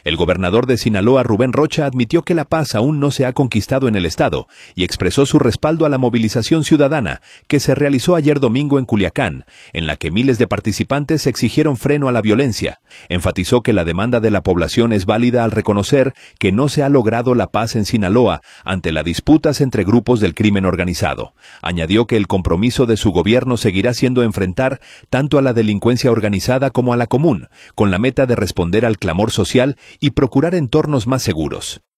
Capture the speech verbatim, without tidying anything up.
El gobernador de Sinaloa, Rubén Rocha, admitió que la paz aún no se ha conquistado en el estado y expresó su respaldo a la movilización ciudadana que se realizó ayer domingo en Culiacán, en la que miles de participantes exigieron freno a la violencia. Enfatizó que la demanda de la población es válida al reconocer que no se ha logrado la paz en Sinaloa ante las disputas entre grupos del crimen organizado. Añadió que el compromiso de su gobierno seguirá siendo enfrentar tanto a la delincuencia organizada como a la común, con la meta de responder al clamor social y procurar entornos más seguros.